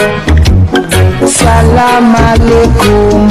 Salam alaikum.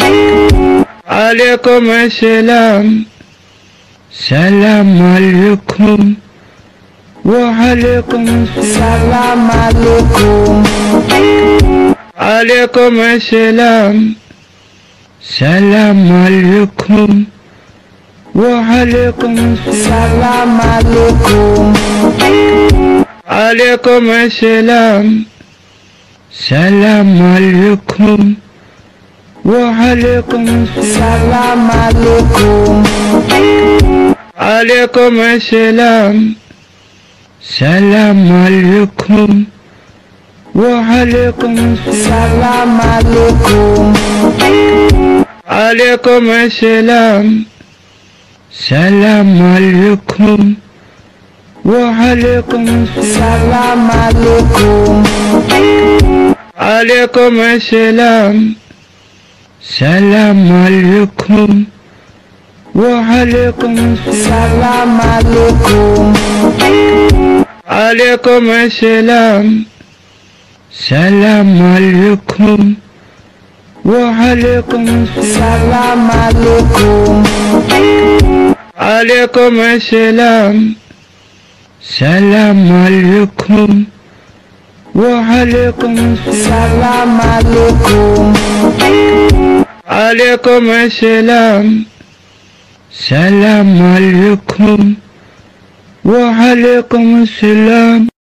Alaikum assalam. Salam alaikum. Wa alaikum Salam alaikum. Alaikum assalam. Salam alaikum. Wa alaikum Salam alaikum. Alaikum assalam. Salam alaikum. Wa alaikum Salam alaikum. Alaikum assalam. Salam alaikum. Wa alaikum Salam alaikum. Alaikum assalam. Salam alaikum. Wa alaikum Salam alaikum. Alaikum assalam. Salam alaikum. Wa alaikum Salam alaikum. Alaikum assalam. Salam alaikum. Wa alaikum Salam alaikum. Alaikum assalam. Salam alaikum. Wa alaikum Salam alaikum. Alaikum assalam. Salam alaikum. Wa alaikum assalam.